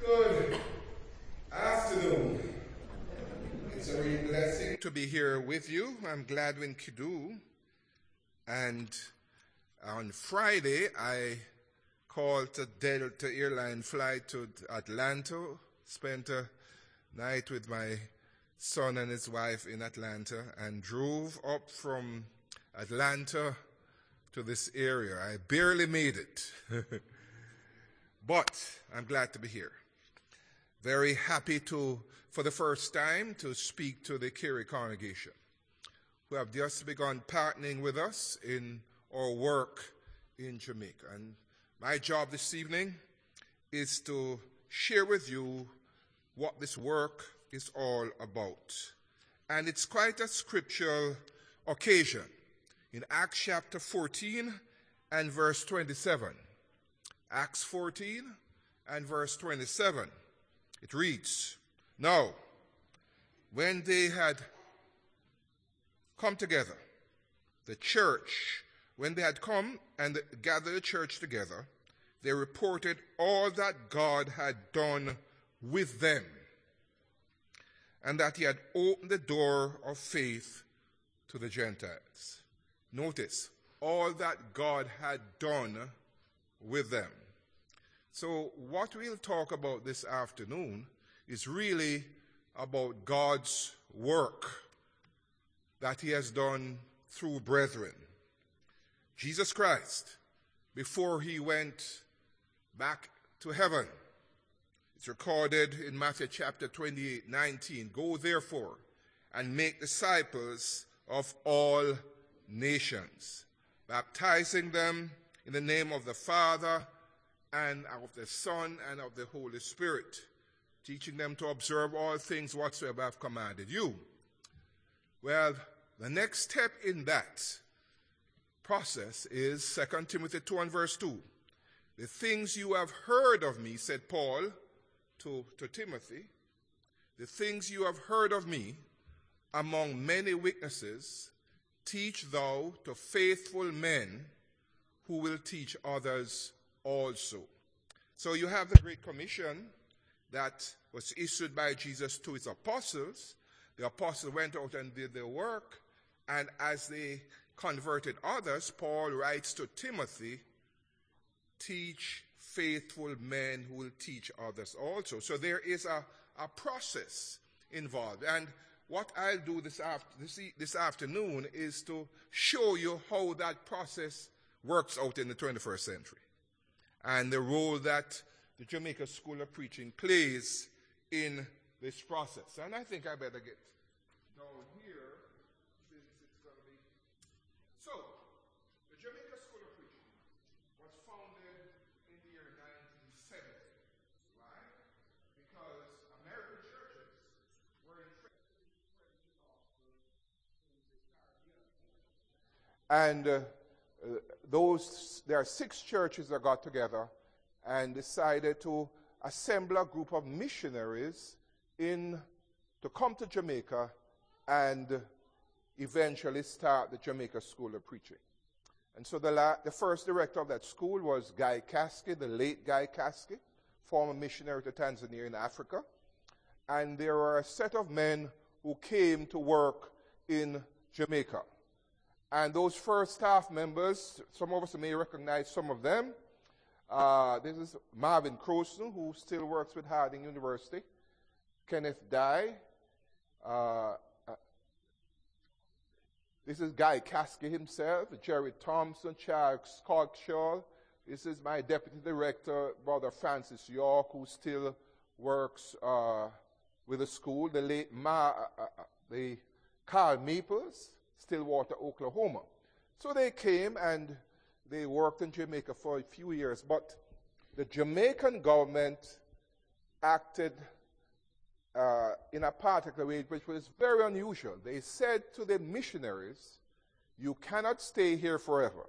Good afternoon. It's a real blessing to be here with you. I'm Gladwin Kidu. And on Friday, I called a Delta airline flight to Atlanta, spent a night with my son and his wife in Atlanta, and drove up from Atlanta to this area. I barely made it, but I'm glad to be here. Very happy for the first time, to speak to the Carey congregation, who have just begun partnering with us in our work in Jamaica. And my job this evening is to share with you what this work is all about. And it's quite a scriptural occasion. In Acts chapter 14 and verse 27. Acts 14 and verse 27. It reads, "Now, when they had come together, the church, when they had come and gathered the church together, they reported all that God had done with them, and that he had opened the door of faith to the Gentiles." Notice, all that God had done with them. So what we'll talk about this afternoon is really about God's work that he has done through brethren. Jesus Christ, before he went back to heaven, it's recorded in Matthew chapter 28:19, "Go therefore and make disciples of all nations, baptizing them in the name of the Father and of the Son and of the Holy Spirit, teaching them to observe all things whatsoever I have commanded you." Well, the next step in that process is 2 Timothy 2 and verse 2. "The things you have heard of me," said Paul to Timothy, "the things you have heard of me among many witnesses, teach thou to faithful men who will teach others also." So you have the Great Commission that was issued by Jesus to his apostles. The apostles went out and did their work, and as they converted others, Paul writes to Timothy, "Teach faithful men who will teach others also." So there is a process involved. And what I'll do this afternoon is to show you how that process works out in the 21st century, and the role that the Jamaica School of Preaching plays in this process. And I think I better get down here, since it's going to be... So, the Jamaica School of Preaching was founded in the year 1970. Why? Because American churches were interested in spreading the gospel in the Caribbean. And there are 6 churches that got together and decided to assemble a group of missionaries to come to Jamaica and eventually start the Jamaica School of Preaching. And so the first director of that school was Guy Caskey, the late Guy Caskey, former missionary to Tanzania in Africa. And there were a set of men who came to work in Jamaica. And those first staff members, some of us may recognize some of them. This is Marvin Crowson, who still works with Harding University. Kenneth Dye. This is Guy Caskey himself. Jerry Thompson, Charles Cogshaw. This is my deputy director, Brother Francis York, who still works with the school. The late the Carl Maples, Stillwater, Oklahoma. So they came and they worked in Jamaica for a few years, but the Jamaican government acted in a particular way which was very unusual. They said to the missionaries, "You cannot stay here forever.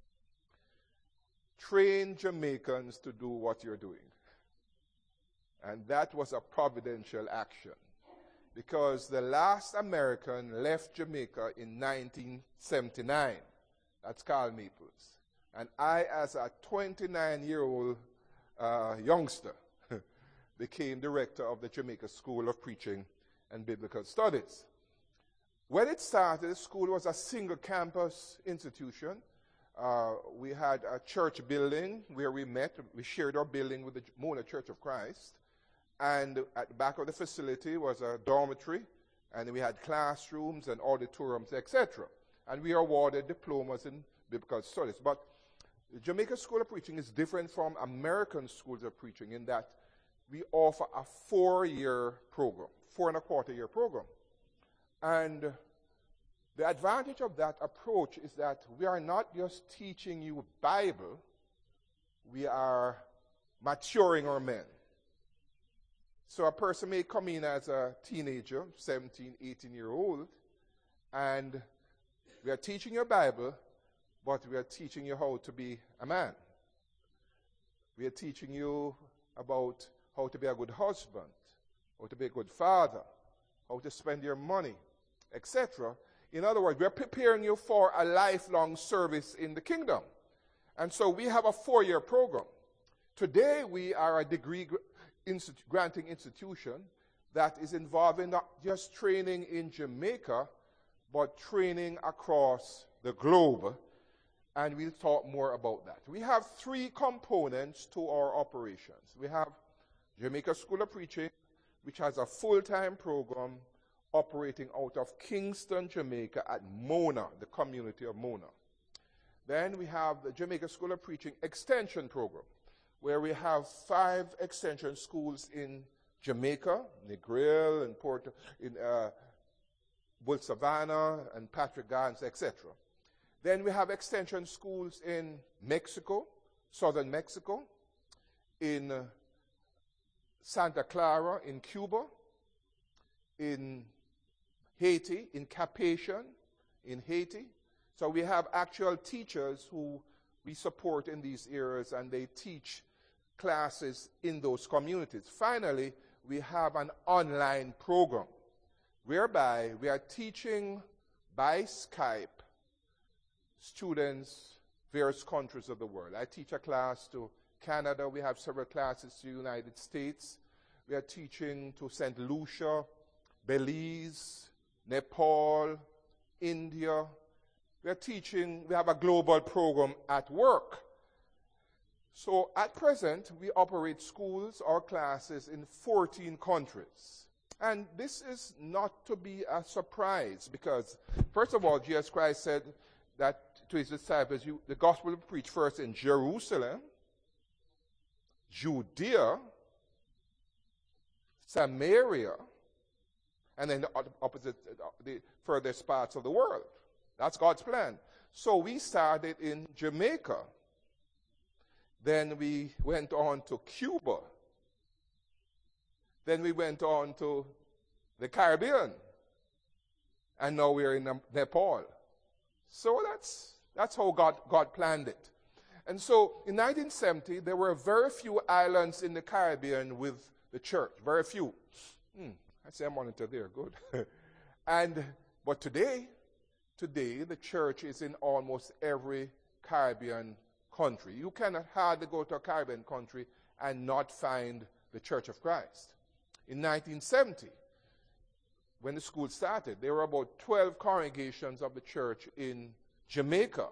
Train Jamaicans to do what you're doing." And that was a providential action, because the last American left Jamaica in 1979. That's Carl Maples. And I, as a 29-year-old youngster, became director of the Jamaica School of Preaching and Biblical Studies. When it started, the school was a single campus institution. We had a church building where we met. We shared our building with the Mona Church of Christ. And at the back of the facility was a dormitory, and we had classrooms and auditoriums, etc. And we awarded diplomas in biblical studies. But the Jamaica School of Preaching is different from American schools of preaching in that we offer a 4-year program, 4.25-year program. And the advantage of that approach is that we are not just teaching you Bible, we are maturing our men. So a person may come in as a teenager, 17, 18-year-old, and we are teaching you Bible, but we are teaching you how to be a man. We are teaching you about how to be a good husband, how to be a good father, how to spend your money, etc. In other words, we are preparing you for a lifelong service in the kingdom. And so we have a 4-year program. Today we are a degree granting institution that is involving not just training in Jamaica, but training across the globe. And we'll talk more about that. We have 3 components to our operations. We have Jamaica School of Preaching, which has a full-time program operating out of Kingston, Jamaica at Mona, the community of Mona. Then we have the Jamaica School of Preaching Extension Program, where we have 5 extension schools in Jamaica, Negril, and Bull Savannah, and Patrick Gardens, etc. Then we have extension schools in Mexico, southern Mexico, in Santa Clara, in Cuba, in Haiti, in Cap-Haïtien, in Haiti. So we have actual teachers who we support in these areas, and they teach classes in those communities. Finally, we have an online program whereby we are teaching by Skype students various countries of the world. I teach a class to Canada. We have several classes to the United States. We are teaching to St. Lucia, Belize, Nepal, India. We have a global program at work. So at present, we operate schools or classes in 14 countries. And this is not to be a surprise because, first of all, Jesus Christ said that to his disciples, the gospel will be preached first in Jerusalem, Judea, Samaria, and then the furthest parts of the world. That's God's plan. So we started in Jamaica. Then we went on to Cuba. Then we went on to the Caribbean. And now we're in Nepal. So that's how God planned it. And so in 1970, there were very few islands in the Caribbean with the church. Very few. I see a monitor there. Good. But today, the church is in almost every Caribbean country. You cannot hardly go to a Caribbean country and not find the Church of Christ. In 1970, when the school started, there were about 12 congregations of the church in Jamaica,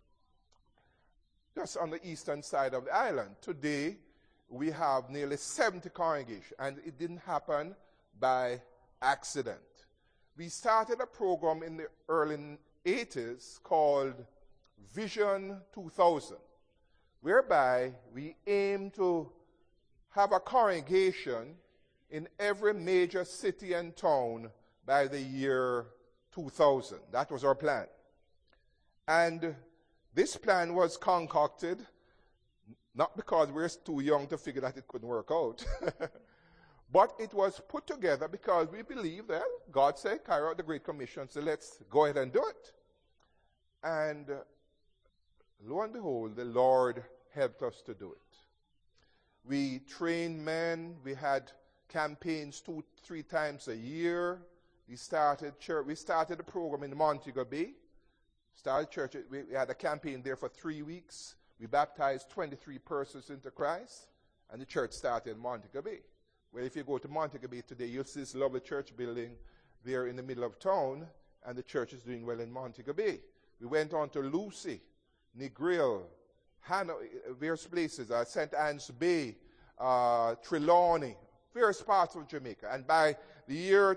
just on the eastern side of the island. Today, we have nearly 70 congregations, and it didn't happen by accident. We started a program in the early 80s called Vision 2000, whereby we aim to have a congregation in every major city and town by the year 2000. That was our plan. And this plan was concocted not because we're too young to figure that it couldn't work out, but it was put together because we believe that God said, carry out the Great Commission, so let's go ahead and do it. And lo and behold, the Lord helped us to do it. We trained men. We had campaigns 2-3 times a year. We started the program in Montego Bay. Started church. We had a campaign there for 3 weeks. We baptized 23 persons into Christ, and the church started in Montego Bay. Well, if you go to Montego Bay today, you'll see this lovely church building there in the middle of town, and the church is doing well in Montego Bay. We went on to Lucy, Negril, various places, St. Anne's Bay, Trelawney, various parts of Jamaica. And by the year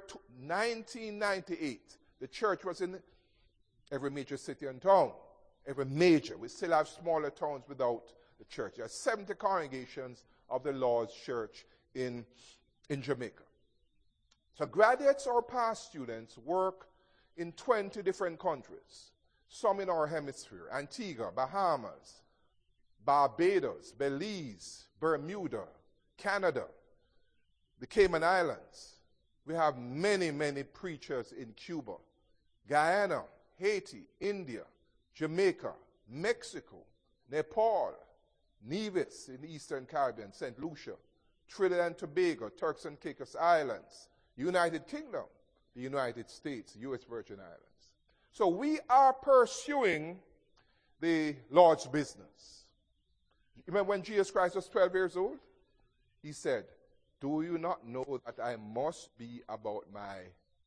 1998, the church was in every major city and town. Every major. We still have smaller towns without the church. There are 70 congregations of the Lord's Church in Jamaica. So graduates or past students work in 20 different countries. Some in our hemisphere: Antigua, Bahamas, Barbados, Belize, Bermuda, Canada, the Cayman Islands. We have many, many preachers in Cuba, Guyana, Haiti, India, Jamaica, Mexico, Nepal, Nevis in the Eastern Caribbean, St. Lucia, Trinidad and Tobago, Turks and Caicos Islands, United Kingdom, the United States, U.S. Virgin Islands. So we are pursuing the Lord's business. Remember when Jesus Christ was 12 years old? He said, "Do you not know that I must be about my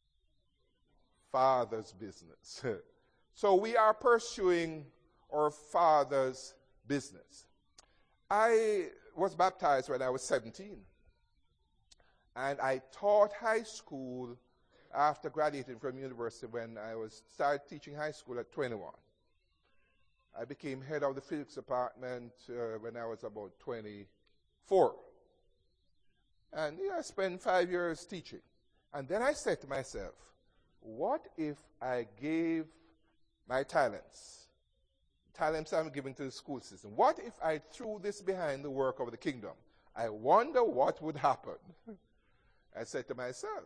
Father's business?" So we are pursuing our Father's business. I was baptized when I was 17. And I taught high school after graduating from university when I started teaching high school at 21. I became head of the physics department when I was about 24. And I spent 5 years teaching. And then I said to myself, what if I gave my talents I'm giving to the school system, what if I threw this behind the work of the kingdom? I wonder what would happen. I said to myself.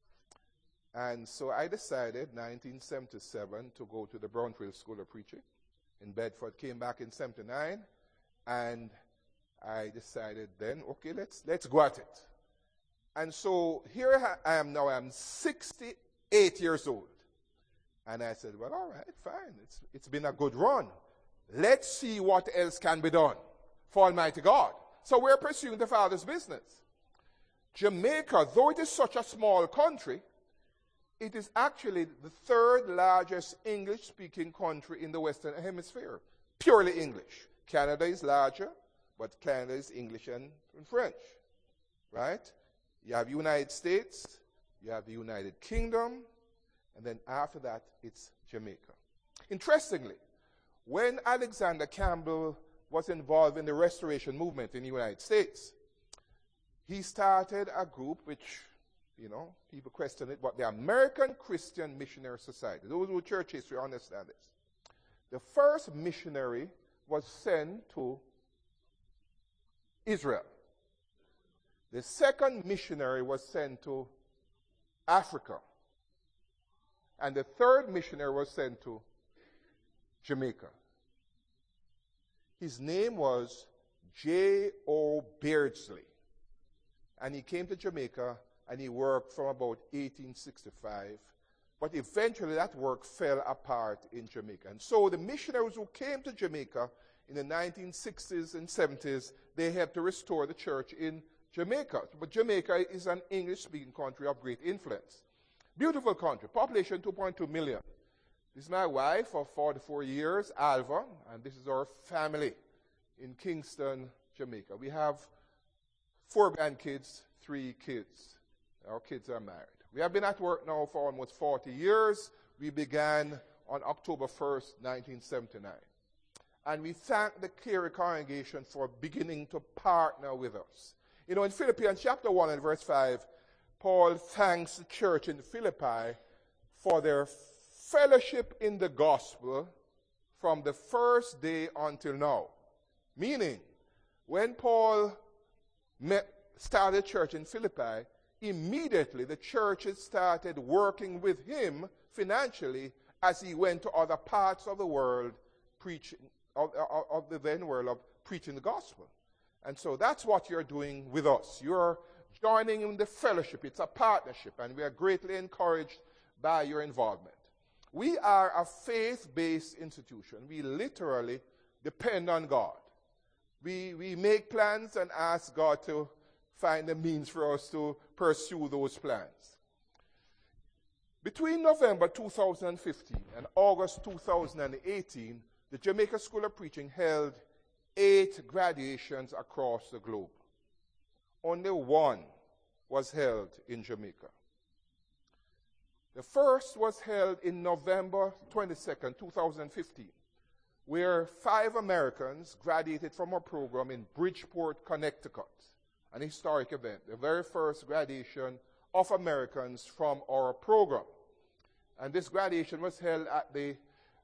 And so I decided, 1977, to go to the Brownfield School of Preaching in Bedford. Came back in 79, and I decided then, okay, let's go at it. And so here I am now. I'm 68 years old. And I said, well, all right, fine. It's been a good run. Let's see what else can be done for Almighty God. So we're pursuing the Father's business. Jamaica, though it is such a small country, it is actually the third largest English-speaking country in the Western Hemisphere. Purely English. Canada is larger, but Canada is English and French. Right? You have United States, you have the United Kingdom, and then after that, it's Jamaica. Interestingly, when Alexander Campbell was involved in the Restoration movement in the United States, he started a group which, people question it, but the American Christian Missionary Society. Those who church history understand this. The first missionary was sent to Israel. The second missionary was sent to Africa. And the third missionary was sent to Jamaica. His name was J.O. Beardsley. And he came to Jamaica and he worked from about 1865. But eventually that work fell apart in Jamaica. And so the missionaries who came to Jamaica in the 1960s and 70s, they helped to restore the church in Jamaica. But Jamaica is an English-speaking country of great influence. Beautiful country, population 2.2 million. This is my wife of 44 years, Alva, and this is our family in Kingston, Jamaica. We have 4 grandkids, 3 kids. Our kids are married. We have been at work now for almost 40 years. We began on October 1st, 1979. And we thank the Carey congregation for beginning to partner with us. In Philippians chapter 1 and verse 5, Paul thanks the church in Philippi for their fellowship in the gospel from the first day until now. Meaning, when Paul started church in Philippi, immediately the churches started working with him financially as he went to other parts of the world preaching, of the then world of preaching the gospel. And so that's what you're doing with us. You're joining in the fellowship. It's a partnership, and we are greatly encouraged by your involvement. We are a faith-based institution. We literally depend on God. We make plans and ask God to find the means for us to pursue those plans. Between November 2015 and August 2018, the Jamaica School of Preaching held 8 graduations across the globe. Only one was held in Jamaica. The first was held in November 22nd, 2015, where 5 Americans graduated from our program in Bridgeport, Connecticut, an historic event, the very first graduation of Americans from our program. And this graduation was held at the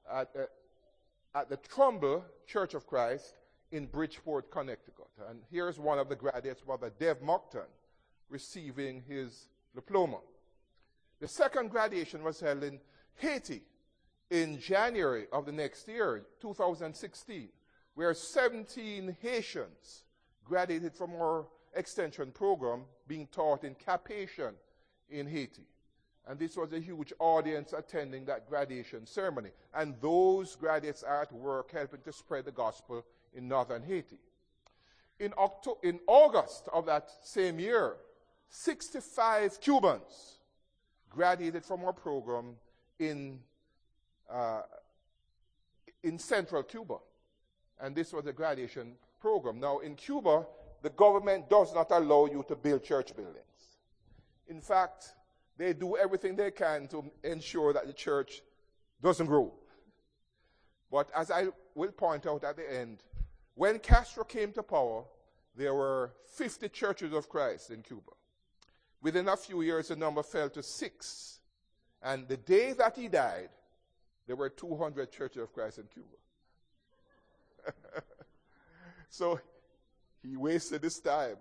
Trumbull Church of Christ in Bridgeport, Connecticut. And here's one of the graduates, Brother Dev Mockton, receiving his diploma. The second graduation was held in Haiti in January of the next year, 2016, where 17 Haitians graduated from our extension program being taught in Cap Haitian in Haiti. And this was a huge audience attending that graduation ceremony. And those graduates are at work helping to spread the gospel in northern Haiti. In August of that same year, 65 Cubans graduated from our program in central Cuba. And this was a graduation program. Now, in Cuba, the government does not allow you to build church buildings. In fact, they do everything they can to ensure that the church doesn't grow. But as I will point out at the end, when Castro came to power, there were 50 churches of Christ in Cuba. Within a few years, the number fell to 6. And the day that he died, there were 200 churches of Christ in Cuba. So he wasted his time.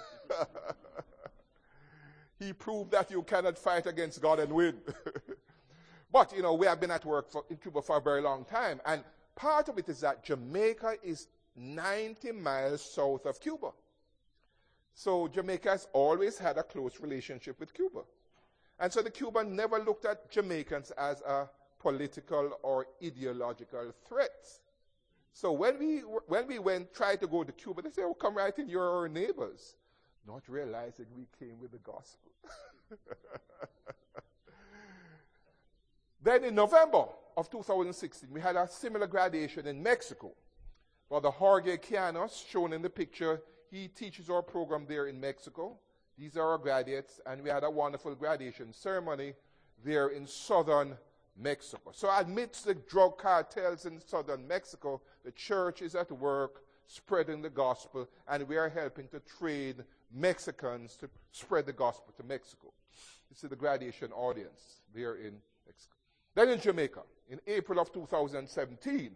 He proved that you cannot fight against God and win. But, we have been at work in Cuba for a very long time. And part of it is that Jamaica is 90 miles south of Cuba. So Jamaica has always had a close relationship with Cuba. And so the Cubans never looked at Jamaicans as a political or ideological threat. So when we tried to go to Cuba, they said, "Oh, come right in, you're our neighbors," not realizing we came with the gospel. Then in November of 2016, we had a similar graduation in Mexico. Brother Jorge Quianos, shown in the picture, he teaches our program there in Mexico. These are our graduates, and we had a wonderful graduation ceremony there in southern Mexico. So amidst the drug cartels in southern Mexico, the church is at work spreading the gospel, and we are helping to train Mexicans to spread the gospel to Mexico. This is the graduation audience there in Mexico. Then in Jamaica, in April of 2017,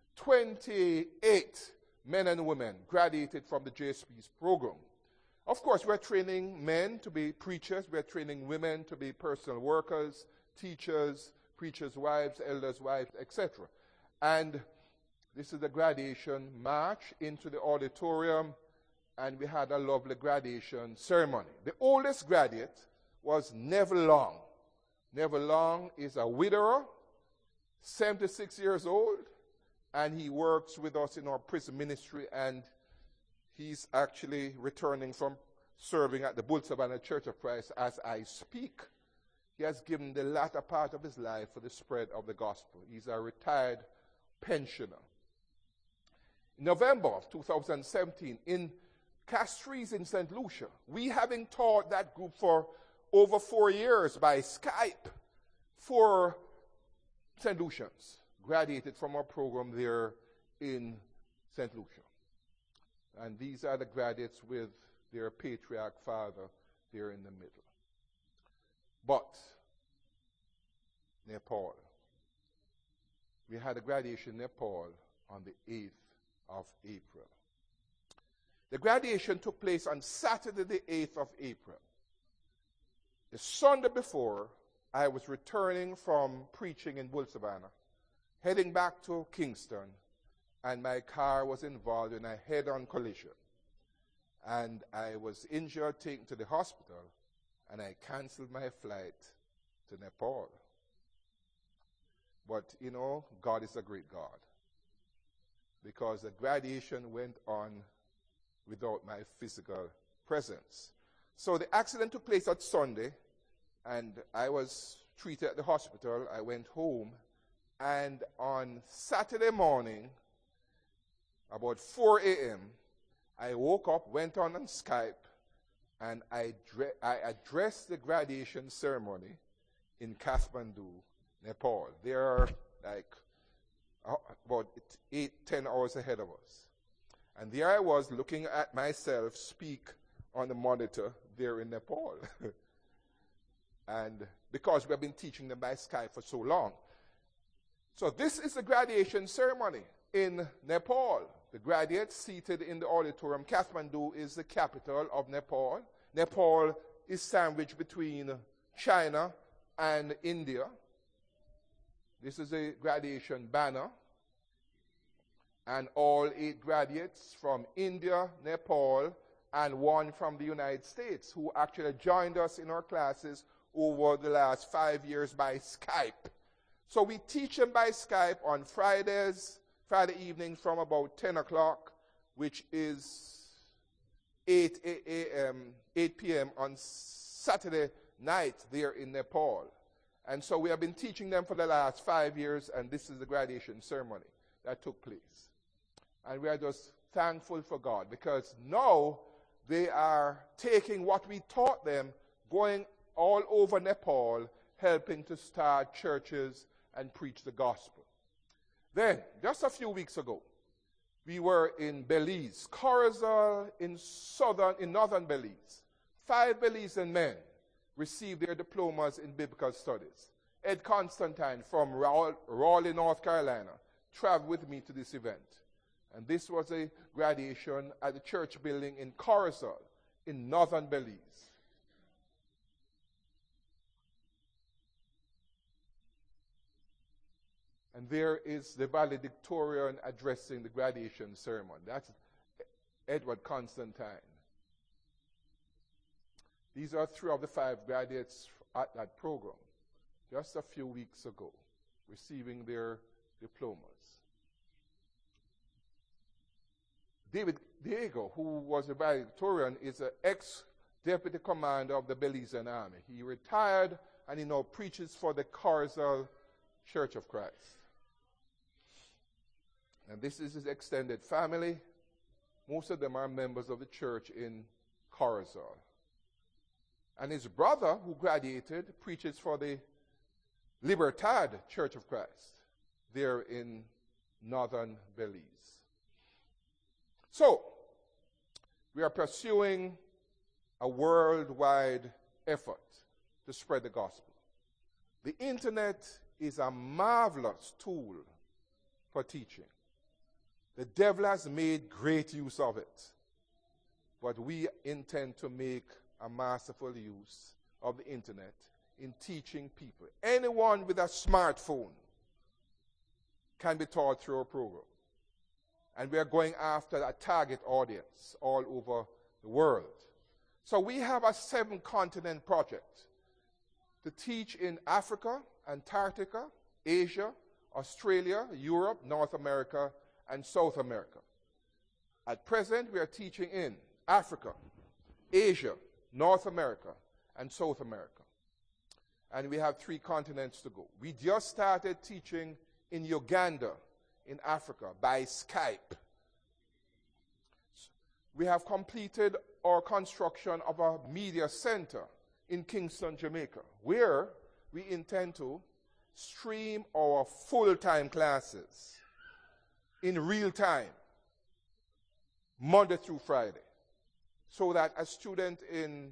28 men and women graduated from the JSP's program. Of course, we're training men to be preachers. We're training women to be personal workers, teachers, preachers' wives, elders' wives, etc. And this is the graduation march into the auditorium, and we had a lovely graduation ceremony. The oldest graduate was Neville Long. Neville Long is a widower, 76 years old, and he works with us in our prison ministry, and he's actually returning from serving at the Bull Savannah Church of Christ as I speak. He has given the latter part of his life for the spread of the gospel. He's a retired pensioner. In November of 2017, in Castries in St. Lucia, we having taught that group for over 4 years by Skype, 4 St. Lucians graduated from our program there in St. Lucia. And these are the graduates with their patriarch father there in the middle. But Nepal, we had a graduation in Nepal on the 8th of April. The graduation took place on Saturday the 8th of April. The Sunday before, I was returning from preaching in Bull Savannah, heading back to Kingston, and my car was involved in a head-on collision. And I was injured, taken to the hospital, and I canceled my flight to Nepal. But, God is a great God, because the graduation went on without my physical presence. So the accident took place on Sunday, and I was treated at the hospital. I went home, and on Saturday morning, about 4 a.m., I woke up, went on Skype, and I addressed the graduation ceremony in Kathmandu, Nepal. They are like about 8-10 hours ahead of us. And there I was looking at myself speak on the monitor there in Nepal. And because we have been teaching them by Skype for so long. So this is the graduation ceremony in Nepal. The graduates seated in the auditorium. Kathmandu is the capital of Nepal. Nepal is sandwiched between China and India. This is a graduation banner. And all 8 graduates from India, Nepal, and 1 from the United States who actually joined us in our classes over the last 5 years by Skype. So we teach them by Skype on Friday evening from about 10 o'clock, which is 8 p.m. on Saturday night there in Nepal. And so we have been teaching them for the last 5 years, and this is the graduation ceremony that took place. And we are just thankful for God, because now they are taking what we taught them, going all over Nepal, helping to start churches and preach the gospel. Then, just a few weeks ago, we were in Belize, Corozal in northern Belize. 5 Belizean men received their diplomas in biblical studies. Ed Constantine from Raleigh, North Carolina, traveled with me to this event. And this was a graduation at the church building in Corozal in northern Belize. And there is the valedictorian addressing the graduation ceremony. That's Edward Constantine. These are 3 of the 5 graduates at that program, just a few weeks ago, receiving their diplomas. David Diego, who was a valedictorian, is an ex-deputy commander of the Belizean Army. He retired, and he now preaches for the Corozal Church of Christ. And this is his extended family. Most of them are members of the church in Corozal. And his brother, who graduated, preaches for the Libertad Church of Christ there in northern Belize. So, we are pursuing a worldwide effort to spread the gospel. The internet is a marvelous tool for teaching. The devil has made great use of it, but we intend to make a masterful use of the internet in teaching people. Anyone with a smartphone can be taught through our program. And we are going after a target audience all over the world. So we have a 7-continent project to teach in Africa, Antarctica, Asia, Australia, Europe, North America, and South America. At present, we are teaching in Africa, Asia, North America, and South America. And we have 3 continents to go. We just started teaching in Uganda, in Africa, by Skype. We have completed our construction of a media center in Kingston, Jamaica, where we intend to stream our full-time classes in real time, Monday through Friday, so that a student in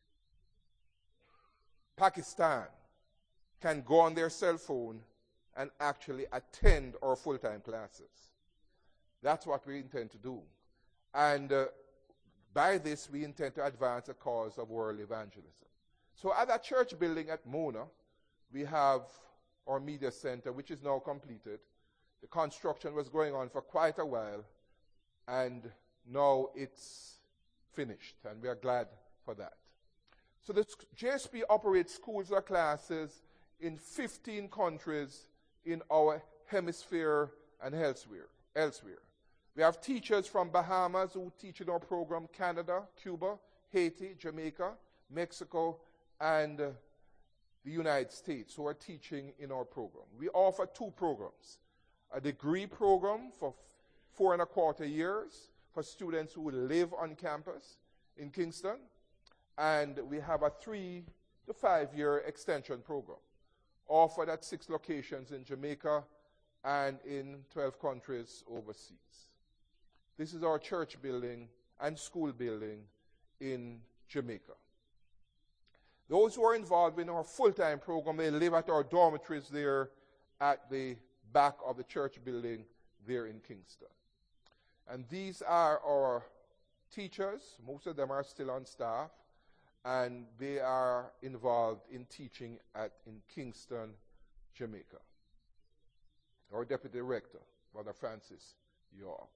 Pakistan can go on their cell phone and actually attend our full-time classes. That's what we intend to do. And by this, we intend to advance the cause of world evangelism. So at that church building at Mona, we have our media center, which is now completed. The construction was going on for quite a while, and now it's finished, and we are glad for that. So the JSP operates schools or classes in 15 countries in our hemisphere and elsewhere. We have teachers from Bahamas who teach in our program, Canada, Cuba, Haiti, Jamaica, Mexico, and the United States who are teaching in our program. We offer 2 programs. A degree program for 4.25 years for students who live on campus in Kingston. And we have a 3 to 5 year extension program offered at 6 locations in Jamaica and in 12 countries overseas. This is our church building and school building in Jamaica. Those who are involved in our full-time program, they live at our dormitories there at the back of the church building there in Kingston. And these are our teachers. Most of them are still on staff, and they are involved in teaching in Kingston, Jamaica. Our deputy director, Brother Francis York.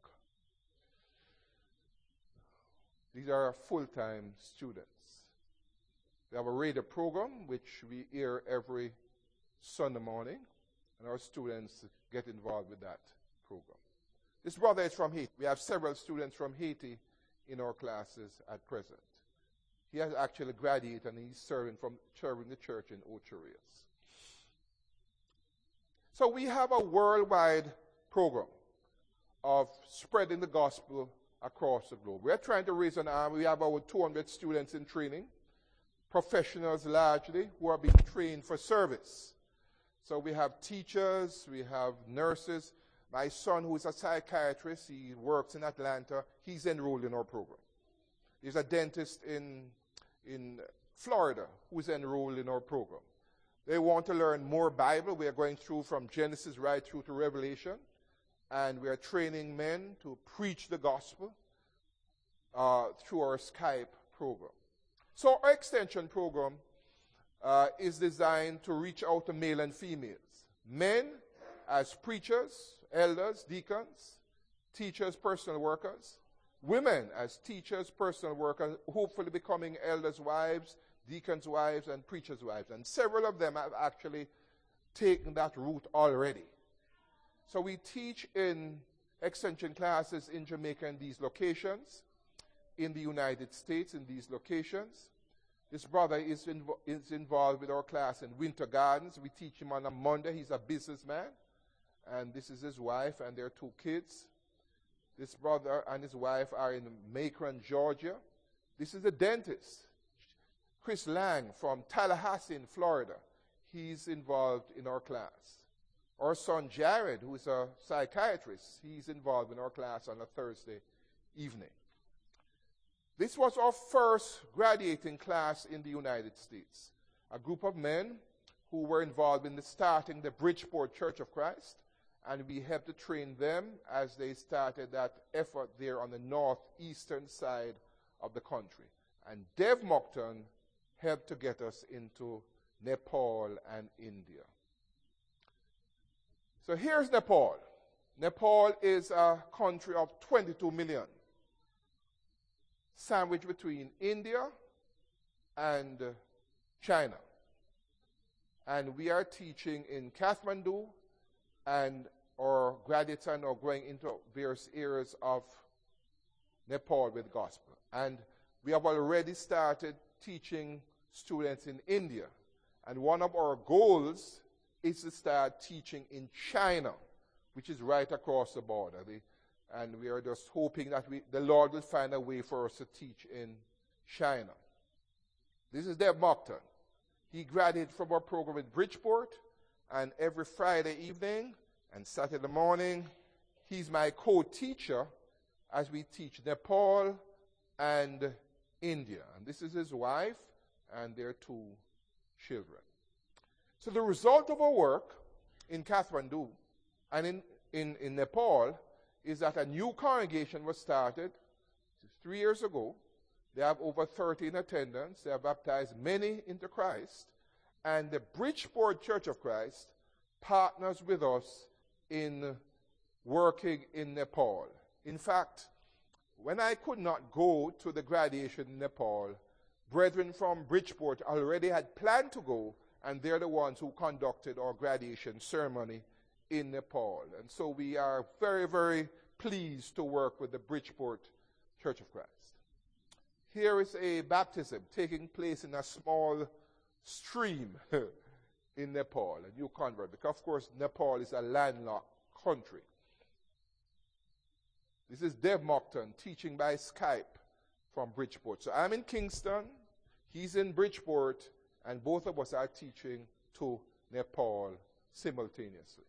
These are full-time students. We have a radio program which we air every Sunday morning, and our students get involved with that program. This brother is from Haiti. We have several students from Haiti in our classes at present. He has actually graduated and he's serving the church in Ocho Rios. So we have a worldwide program of spreading the gospel across the globe. We are trying to raise an army. We have over 200 students in training, professionals largely, who are being trained for service. So we have teachers, we have nurses. My son, who is a psychiatrist, he works in Atlanta, he's enrolled in our program. There's a dentist in Florida who's enrolled in our program. They want to learn more Bible. We are going through from Genesis right through to Revelation. And we are training men to preach the gospel through our Skype program. So our extension program is designed to reach out to male and females. Men as preachers, elders, deacons, teachers, personal workers. Women as teachers, personal workers, hopefully becoming elders' wives, deacons' wives, and preachers' wives. And several of them have actually taken that route already. So we teach in extension classes in Jamaica in these locations, in the United States in these locations. This brother is involved with our class in Winter Gardens. We teach him on a Monday. He's a businessman. And this is his wife and their 2 kids. This brother and his wife are in Macon, Georgia. This is a dentist, Chris Lang from Tallahassee in Florida. He's involved in our class. Our son Jared, who is a psychiatrist, he's involved in our class on a Thursday evening. This was our first graduating class in the United States. A group of men who were involved in starting the Bridgeport Church of Christ, and we helped to train them as they started that effort there on the northeastern side of the country. And Dev Mokhtan helped to get us into Nepal and India. So here's Nepal. Nepal is a country of 22 million, sandwiched between India and China. And we are teaching in Kathmandu, and our graduates are now going into various areas of Nepal with gospel. And we have already started teaching students in India. And one of our goals is to start teaching in China, which is right across the border. And we are just hoping that the Lord will find a way for us to teach in China. This is Dev Mokhtan. He graduated from our program in Bridgeport, and every Friday evening and Saturday morning, he's my co-teacher as we teach Nepal and India. And this is his wife and their 2 children. So the result of our work in Kathmandu and in Nepal is that a new congregation was started 3 years ago. They have over 30 in attendance. They have baptized many into Christ. And the Bridgeport Church of Christ partners with us in working in Nepal. In fact, when I could not go to the graduation in Nepal, brethren from Bridgeport already had planned to go, and they're the ones who conducted our graduation ceremony in Nepal. And so we are very, very pleased to work with the Bridgeport Church of Christ. Here is a baptism taking place in a small stream in Nepal, a new convert, because of course Nepal is a landlocked country. This is Dev Mockton teaching by Skype from Bridgeport. So I'm in Kingston, he's in Bridgeport, and both of us are teaching to Nepal simultaneously.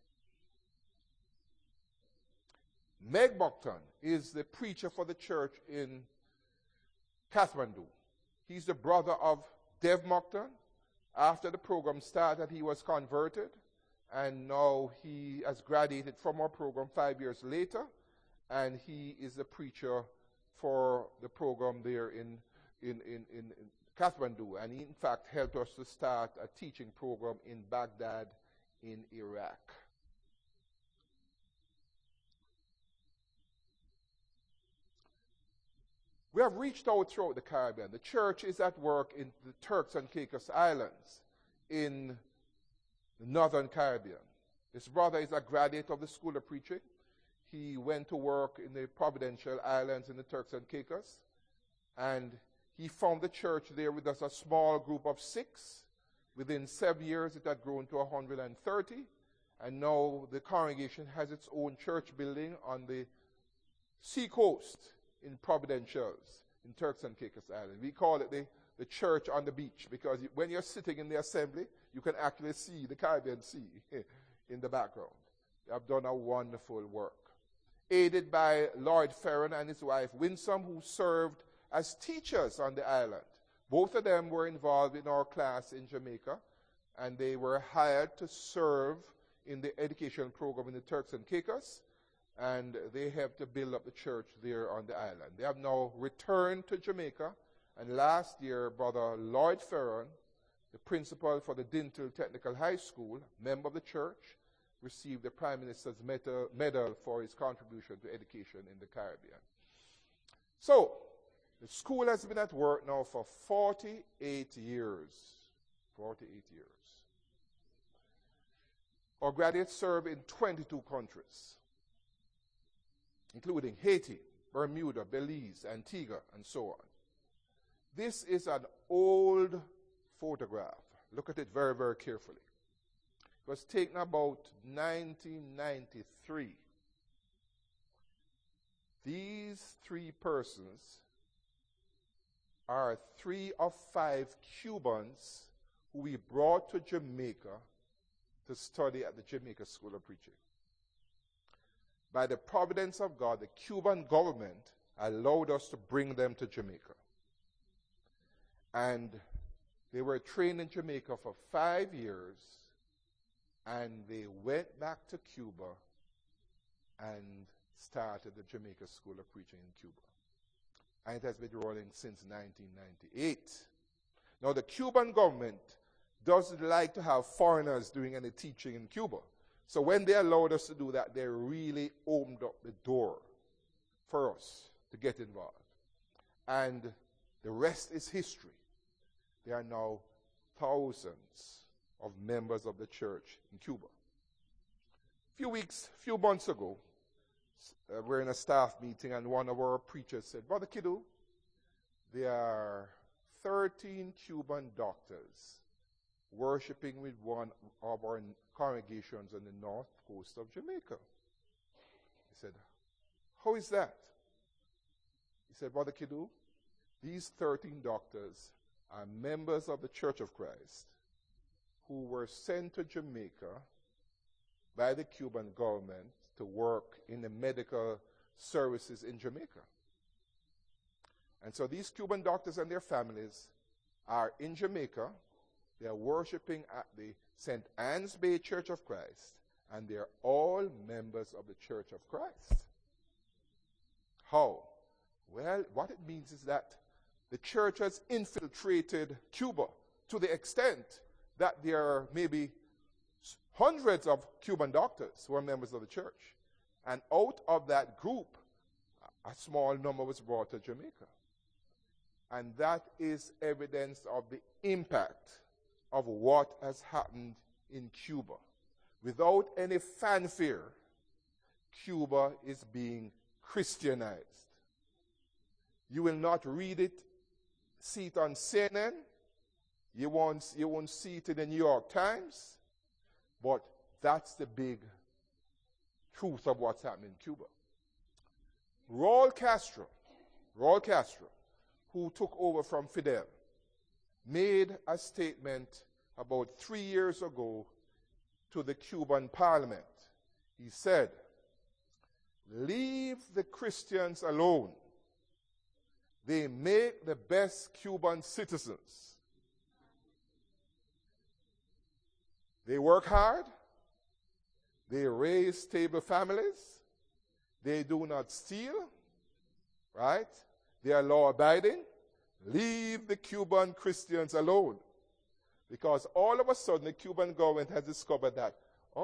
Meg Mockton is the preacher for the church in Kathmandu. He's the brother of Dev Mockton. After the program started, he was converted, and now he has graduated from our program 5 years later, and he is the preacher for the program there in Kathmandu, and he in fact helped us to start a teaching program in Baghdad in Iraq. We have reached out throughout the Caribbean. The church is at work in the Turks and Caicos Islands in the Northern Caribbean. This brother is a graduate of the School of Preaching. He went to work in the Providential Islands in the Turks and Caicos, and he found the church there with us, a small group of 6. Within 7 years, it had grown to 130, and now the congregation has its own church building on the seacoast in Providentials, in Turks and Caicos Island. We call it the church on the beach, because when you're sitting in the assembly, you can actually see the Caribbean Sea in the background. They have done a wonderful work. Aided by Lloyd Ferron and his wife Winsome, who served as teachers on the island. Both of them were involved in our class in Jamaica, and they were hired to serve in the education program in the Turks and Caicos, and they helped to build up the church there on the island. They have now returned to Jamaica, and last year, Brother Lloyd Ferron, the principal for the Dintle Technical High School, member of the church, received the Prime Minister's medal for his contribution to education in the Caribbean. So, the school has been at work now for 48 years. 48 years. Our graduates serve in 22 countries, including Haiti, Bermuda, Belize, Antigua, and so on. This is an old photograph. Look at it very, very carefully. It was taken about 1993. These 3 persons are 3 of 5 Cubans who we brought to Jamaica to study at the Jamaica School of Preaching. By the providence of God, the Cuban government allowed us to bring them to Jamaica. And they were trained in Jamaica for 5 years, and they went back to Cuba and started the Jamaica School of Preaching in Cuba. And it has been rolling since 1998. Now, the Cuban government doesn't like to have foreigners doing any teaching in Cuba. So when they allowed us to do that, they really opened up the door for us to get involved. And the rest is history. There are now thousands of members of the church in Cuba. Few months ago, we're in a staff meeting, and one of our preachers said, Brother Kidu, there are 13 Cuban doctors worshiping with one of our congregations on the north coast of Jamaica. He said, how is that? He said, Brother Kidu, these 13 doctors are members of the Church of Christ who were sent to Jamaica by the Cuban government to work in the medical services in Jamaica. And so these Cuban doctors and their families are in Jamaica. They are worshiping at the St. Anne's Bay Church of Christ, and they are all members of the Church of Christ. How? Well, what it means is that the church has infiltrated Cuba to the extent that there are maybe hundreds of Cuban doctors who are members of the church. And out of that group, a small number was brought to Jamaica. And that is evidence of the impact of what has happened in Cuba. Without any fanfare, Cuba is being Christianized. You will not read it see it on CNN. You won't see it in the New York Times. But that's the big truth of what's happening in Cuba. Raul Castro, who took over from Fidel, made a statement about 3 years ago to the Cuban parliament. He said, "Leave the Christians alone. They make the best Cuban citizens. They work hard. They raise stable families. They do not steal, right? They are law-abiding. Leave the Cuban Christians alone." Because all of a sudden the Cuban government has discovered that,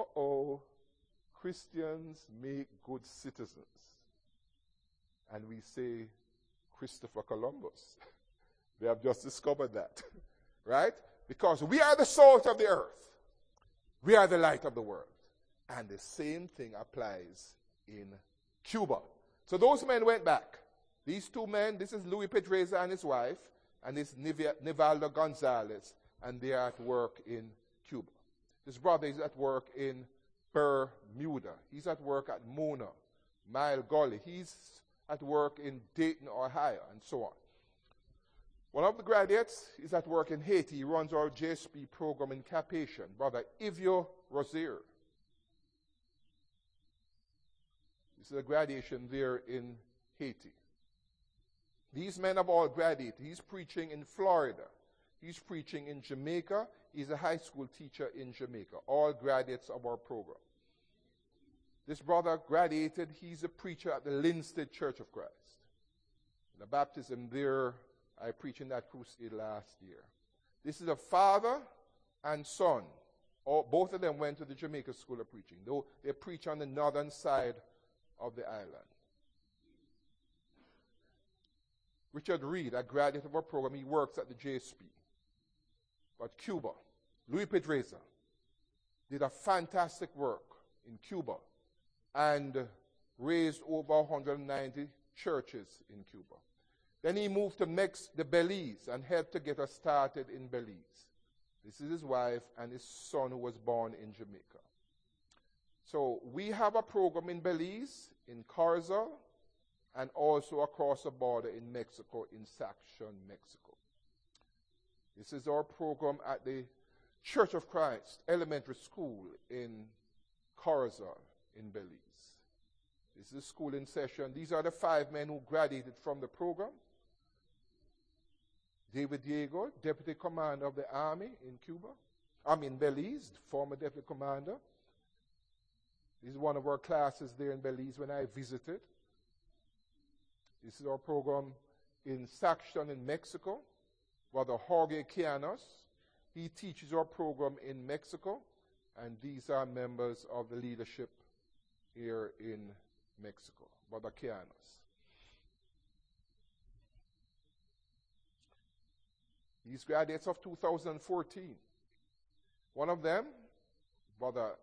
Christians make good citizens. And we say, Christopher Columbus. They have just discovered that, right? Because we are the salt of the earth. We are the light of the world. And the same thing applies in Cuba. So those men went back. These two men, this is Luis Pedreza and his wife, and this Nivaldo Gonzalez, and they are at work in Cuba. This brother is at work in Bermuda. He's at work at Mona, Mile Gully. He's at work in Dayton, Ohio, and so on. One of the graduates is at work in Haiti. He runs our JSP program in Cap-Haitian, Brother Ivio Rozier. This is a graduation there in Haiti. These men have all graduated. He's preaching in Florida. He's preaching in Jamaica. He's a high school teacher in Jamaica. All graduates of our program. This brother graduated. He's a preacher at the Linstead Church of Christ. The baptism there, I preached in that crusade last year. This is a father and son. Both of them went to the Jamaica School of Preaching, though they preach on the northern side of the island. Richard Reed, a graduate of our program, he works at the JSP. But Cuba, Luis Pedreza did a fantastic work in Cuba and raised over 190 churches in Cuba. Then he moved to Belize and helped to get us started in Belize. This is his wife and his son who was born in Jamaica. So we have a program in Belize, in Carzel, and also across the border in Mexico, in Saxon, Mexico. This is our program at the Church of Christ Elementary School in Carzel, in Belize. This is a school in session. These are the 5 men who graduated from the program. David Diego, Deputy Commander of the Army in Belize, former Deputy Commander. This is one of our classes there in Belize when I visited. This is our program in Saxon in Mexico. Brother Jorge Quianos, he teaches our program in Mexico, and these are members of the leadership here in Mexico. Brother Quianos. These graduates of 2014. One of them, Brother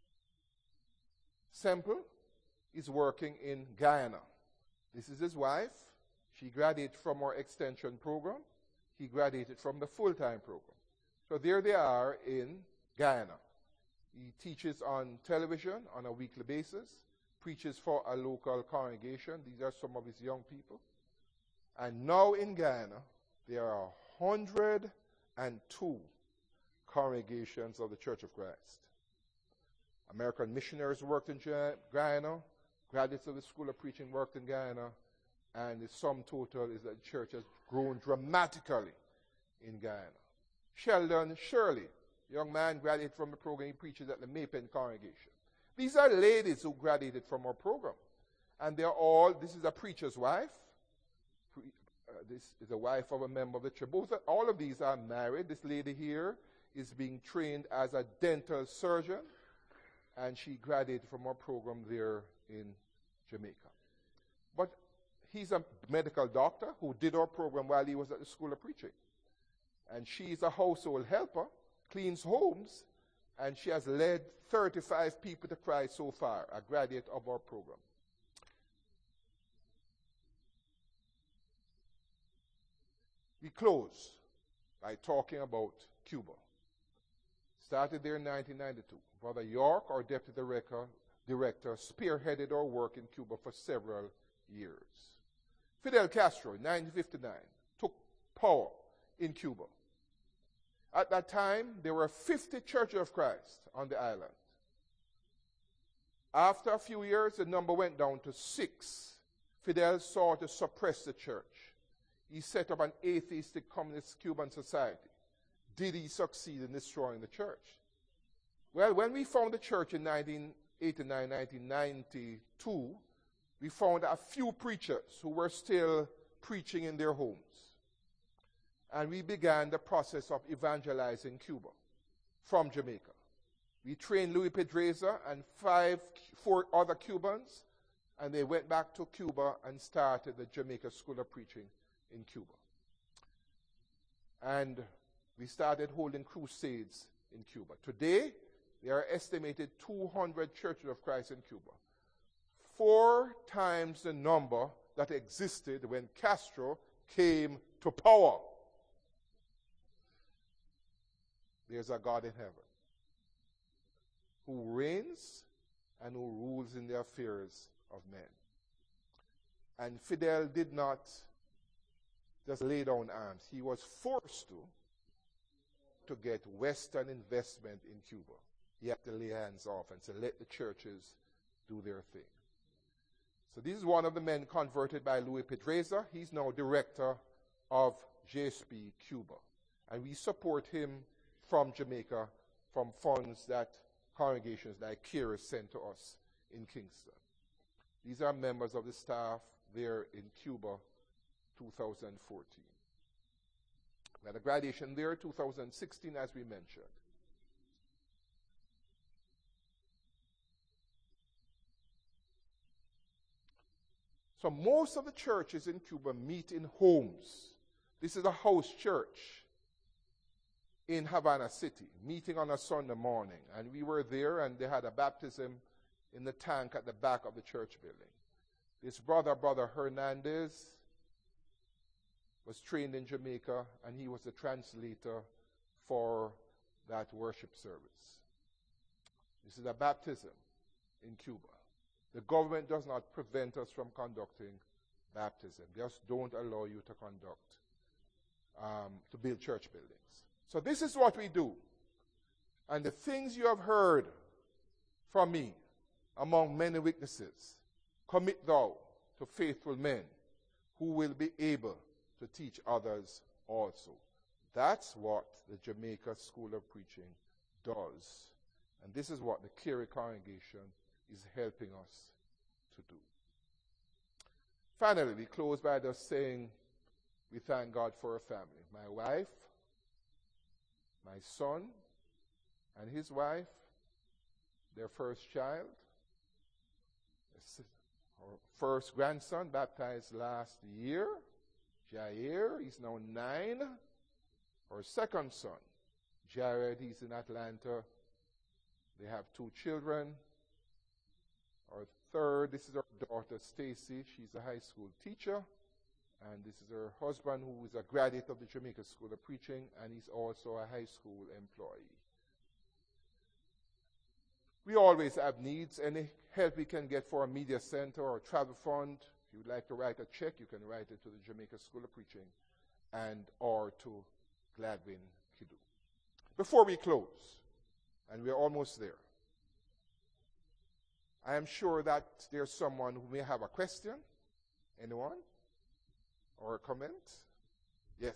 Semple, is working in Guyana. This is his wife. She graduated from our extension program. He graduated from the full-time program. So there they are in Guyana. He teaches on television on a weekly basis, preaches for a local congregation. These are some of his young people. And now in Guyana, there are 102 congregations of the Church of Christ. American missionaries worked in Guyana. Graduates of the School of Preaching worked in Guyana. And the sum total is that the church has grown dramatically in Guyana. Sheldon Shirley, young man graduated from the program. He preaches at the Maypen congregation. These are ladies who graduated from our program. And they're all, this is a preacher's wife. This is the wife of a member of the church. All of these are married. This lady here is being trained as a dental surgeon. And she graduated from our program there in Jamaica. But he's a medical doctor who did our program while he was at the School of Preaching. And she's a household helper, cleans homes, and she has led 35 people to Christ so far, a graduate of our program. We close by talking about Cuba. Started there in 1992. Brother York, our deputy director, spearheaded our work in Cuba for several years. Fidel Castro, in 1959, took power in Cuba. At that time, there were 50 Churches of Christ on the island. After a few years, the number went down to 6. Fidel sought to suppress the church. He set up an atheistic communist Cuban society. Did he succeed in destroying the church? Well, when we found the church in 1989, 1992, we found a few preachers who were still preaching in their homes. And we began the process of evangelizing Cuba from Jamaica. We trained Luis Pedreza and 4 other Cubans, and they went back to Cuba and started the Jamaica School of Preaching in Cuba. And we started holding crusades in Cuba. Today, there are estimated 200 Churches of Christ in Cuba, 4 times the number that existed when Castro came to power. There's a God in heaven who reigns and who rules in the affairs of men. And Fidel did not just lay down arms. He was forced to get Western investment in Cuba. He had to lay hands off and say, let the churches do their thing. So this is one of the men converted by Luis Pedreza. He's now director of JSP Cuba. And we support him from Jamaica from funds that congregations like Kira sent to us in Kingston. These are members of the staff there in Cuba 2014. We had a graduation there 2016, as we mentioned. So most of the churches in Cuba meet in homes. This is a house church in Havana City, meeting on a Sunday morning. And we were there, and they had a baptism in the tank at the back of the church building. This brother Hernandez, was trained in Jamaica, and he was the translator for that worship service. This is a baptism in Cuba. The government does not prevent us from conducting baptism. They just don't allow you to conduct, to build church buildings. So this is what we do. And the things you have heard from me, among many witnesses, commit thou to faithful men who will be able to teach others also. That's what the Jamaica School of Preaching does. And this is what the Carey congregation is helping us to do. Finally, we close by just saying we thank God for a family. My wife, my son, and his wife, their first child, our first grandson baptized last year, Jair, he's now 9. Our second son, Jared, he's in Atlanta. They have 2 children. Our third, this is our daughter, Stacy. She's a high school teacher. And this is her husband, who is a graduate of the Jamaica School of Preaching, and he's also a high school employee. We always have needs. Any help we can get for a media center or a travel fund. If you would like to write a check, you can write it to the Jamaica School of Preaching or to Gladwin Kidu. Before we close, and we're almost there, I am sure that there's someone who may have a question. Anyone? Or a comment? Yes.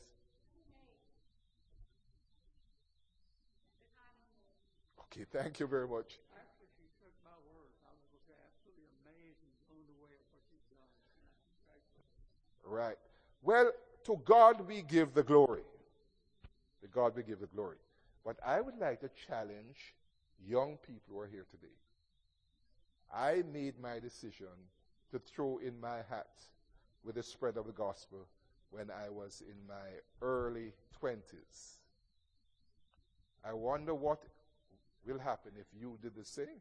Okay, thank you very much. Actually, she took my words. I was absolutely amazed and blown away at what she's done. Right. Well, to God we give the glory. To God we give the glory. But I would like to challenge young people who are here today. I made my decision to throw in my hat with the spread of the gospel when I was in my early 20s. I wonder what will happen if you did the same.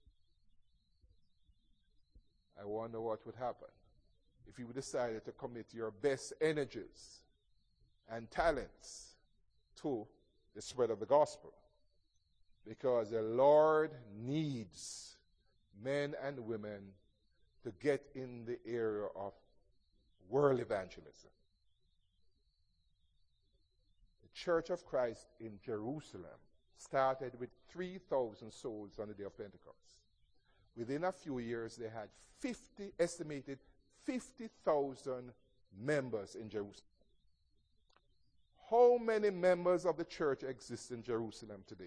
I wonder what would happen if you decided to commit your best energies and talents to the spread of the gospel. Because the Lord needs men and women to get in the area of world evangelism. The Church of Christ in Jerusalem started with 3,000 souls on the day of Pentecost. Within a few years, they had estimated 50,000 members in Jerusalem. How many members of the church exist in Jerusalem today?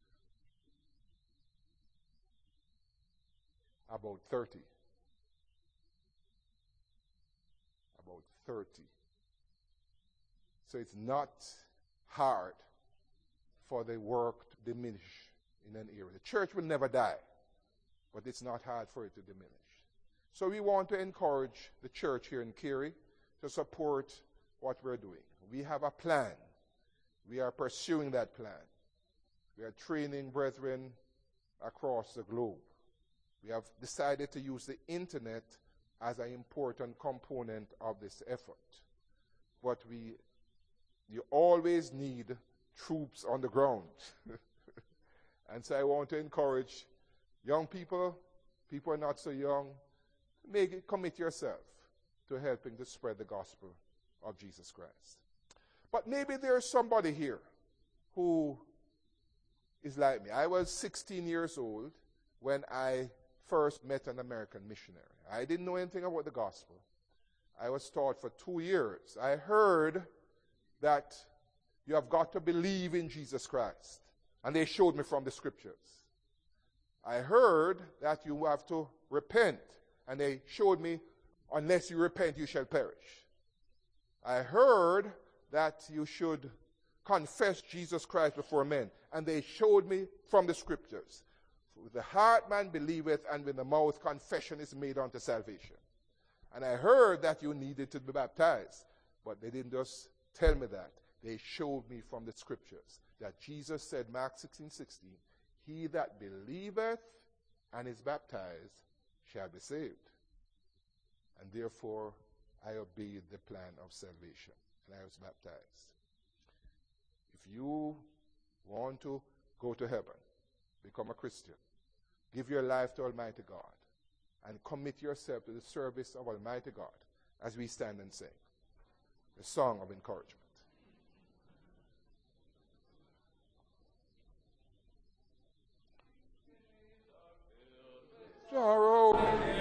About 30. About 30. So it's not hard for the work to diminish in an area. The church will never die, but it's not hard for it to diminish. So we want to encourage the church here in Cary to support what we're doing. We have a plan. We are pursuing that plan. We are training brethren across the globe. We have decided to use the internet as an important component of this effort. But you always need troops on the ground. And so I want to encourage young people are not so young, commit yourself to helping to spread the gospel of Jesus Christ. But maybe there's somebody here who is like me. I was 16 years old when I first met an American missionary. I didn't know anything about the gospel. I was taught for 2 years. I heard that you have got to believe in Jesus Christ. And they showed me from the scriptures. I heard that you have to repent. And they showed me, unless you repent, you shall perish. I heard that you should confess Jesus Christ before men. And they showed me from the scriptures. With the heart man believeth, and with the mouth confession is made unto salvation. And I heard that you needed to be baptized. But they didn't just tell me that. They showed me from the scriptures that Jesus said, Mark 16:16, he that believeth and is baptized shall be saved. And therefore, I obeyed the plan of salvation, and I was baptized. If you want to go to heaven, become a Christian, give your life to Almighty God, and commit yourself to the service of Almighty God as we stand and sing a song of encouragement. Sorrow.